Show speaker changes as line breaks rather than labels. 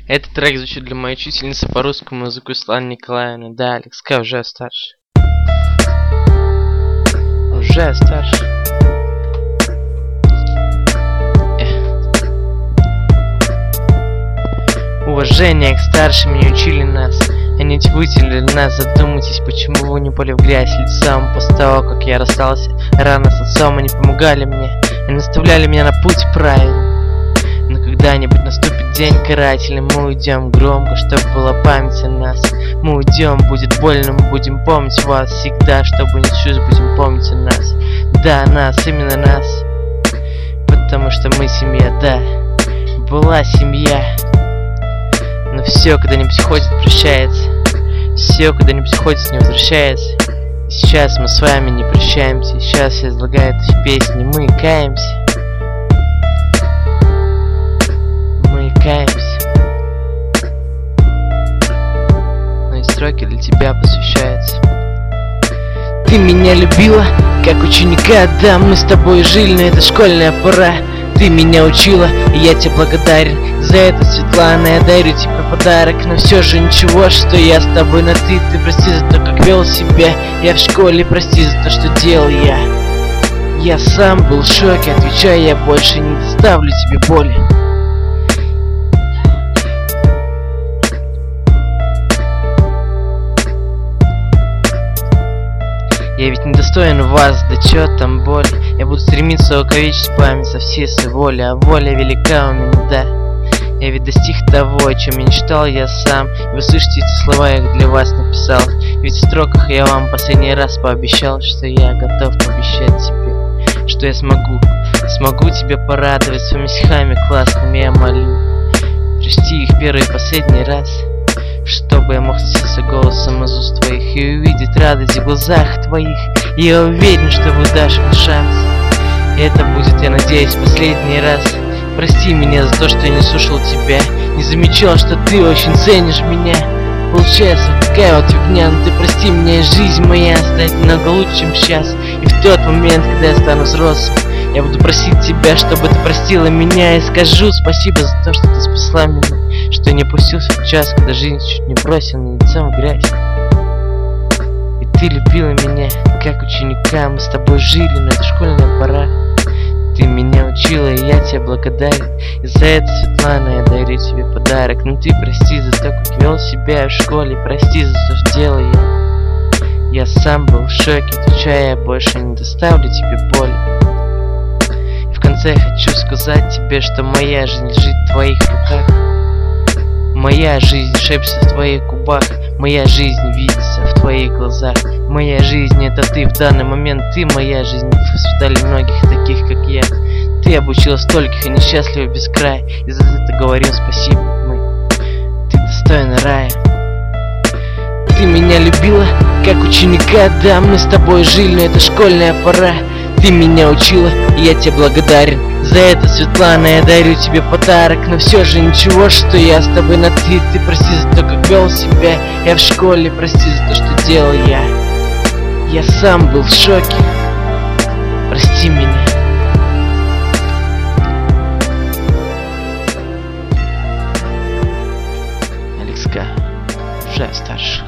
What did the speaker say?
Этот трек звучит для моей учительницы по русскому языку Светланы Николаевны. Да, Алекс К уже старше. Уже старше. Уважение к старшим не учили нас. Они выделили нас. Задумайтесь, почему вы не поле в грязь лицом. После того, как я расстался рано с отцом, они помогали мне и наставляли меня на путь правильный. Но когда-нибудь наступит день карательный, мы уйдем громко, чтобы была память о нас. Мы уйдем, будет больно, мы будем помнить вас всегда, чтобы не чувств будем помнить о нас. Да, нас, именно нас, потому что мы семья, да, была семья. Но все когда-нибудь ходит, прощается. Все когда-нибудь ходит, не возвращается. И сейчас мы с вами не прощаемся. Сейчас я излагаю это в песне. Мы каемся. Мы каемся. Но и строки для тебя посвящаются. Ты меня любила, как ученика, да, мы с тобой жили, но это школьная пора. Ты меня учила, и я тебе благодарен за это, Светлана, я дарю тебе подарок. Но все же ничего, что я с тобой на ты. Ты прости за то, как вел себя я в школе, прости за то, что делал я. Я сам был в шоке, отвечаю, я больше не доставлю тебе боли. Я ведь недостоин вас, да чё там боль. Я буду стремиться увековечить память со всей своей воли. А воля велика у меня, да. Я ведь достиг того, о чем мечтал я сам. И вы слышите эти слова, я их для вас написал. Ведь в строках я вам последний раз пообещал, что я готов пообещать тебе, что я смогу тебя порадовать своими стихами классными, я молю. Прочти их первый и последний раз, чтобы я мог слышаться голосом из уст твоих и увидеть радость в глазах твоих. Я уверен, что вы дашь мне шанс. И это будет, я надеюсь, последний раз. Прости меня за то, что я не слушал тебя, не замечал, что ты очень ценишь меня. Получается такая вот фигня, но ты прости меня, жизнь моя станет намного лучше, чем сейчас. И в тот момент, когда я стану взрослым, я буду просить тебя, чтобы ты простила меня. И скажу спасибо за то, что ты спасла меня, что не опустился в час, когда жизнь чуть не бросила лицом в грязь. И ты любила меня, как ученика, мы с тобой жили, но это школьная пора. Ты меня учила, и я тебе благодарен. И за это, Светлана, я дарю тебе подарок. Но ты прости за то, как вел себя в школе, прости за то, что делал я. Я сам был в шоке, отвечая, я больше не доставлю тебе боли. И в конце я хочу сказать тебе, что моя жизнь лежит в твоих руках. Моя жизнь шепчется в твоих губах. Моя жизнь видится в твоих глазах. Моя жизнь — это ты в данный момент. Ты моя жизнь, воспитали многих таких, как я. Ты обучила стольких и несчастливых без края. И за это говорим спасибо мы. Ты достойна рая. Ты меня любила, как ученика, да, мы с тобой жили, но это школьная пора. Ты меня учила, и я тебе благодарен. За это, Светлана, я дарю тебе подарок. Но все же ничего, что я с тобой на ты. Ты прости за то, как вел себя я в школе, прости за то, что делал я. Я сам был в шоке. Прости меня. Алекс К. Уже старше.